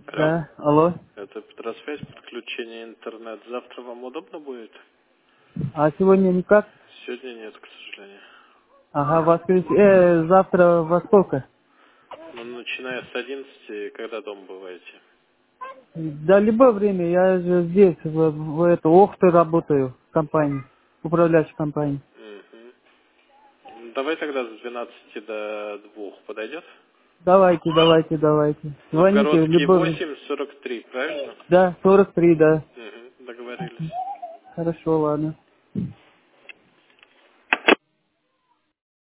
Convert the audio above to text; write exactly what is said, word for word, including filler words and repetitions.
Алло, Да, алло. это Петросвязь, подключение интернет. Завтра вам удобно будет? А сегодня никак? Сегодня нет, к сожалению. Ага, воскресенье. Э, завтра во сколько? Ну, начиная с одиннадцати, когда дома бываете? Да, любое время. Я же здесь, в, в это, Охты работаю, в компании, управляющей компании. Мгм. Ну, давай тогда с двенадцати до двух подойдет? Давайте, давайте, давайте. Звоните в Новгородский любое время. восемь сорок три, правильно? Да, сорок три, да. Угу, договорились. Хорошо, ладно.